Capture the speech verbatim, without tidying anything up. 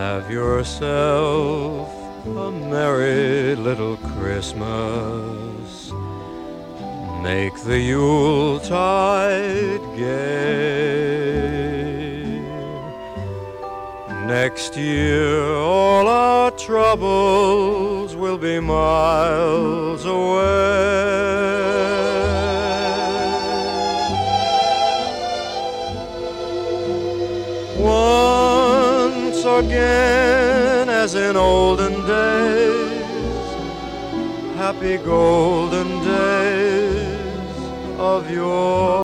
have yourself a merry little Christmas. Make the Yuletide gay. Next year all our troubles will be miles away. Once again, as in olden days, happy golden days of yore.